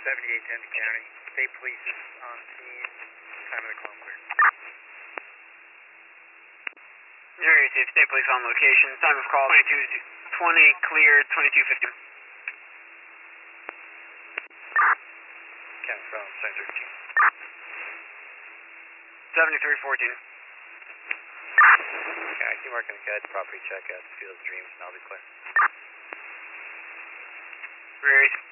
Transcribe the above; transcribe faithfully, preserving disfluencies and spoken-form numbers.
seventy-eight Denton County. State police is on scene. Time of the call clear. Zero eight State police on location. Time of call twenty-two twenty, cleared twenty-two fifty. County from seven thirteen. seventy-three fourteen. Okay, I keep marking ahead. Property check at Field of Dreams, and I'll be clear. Rear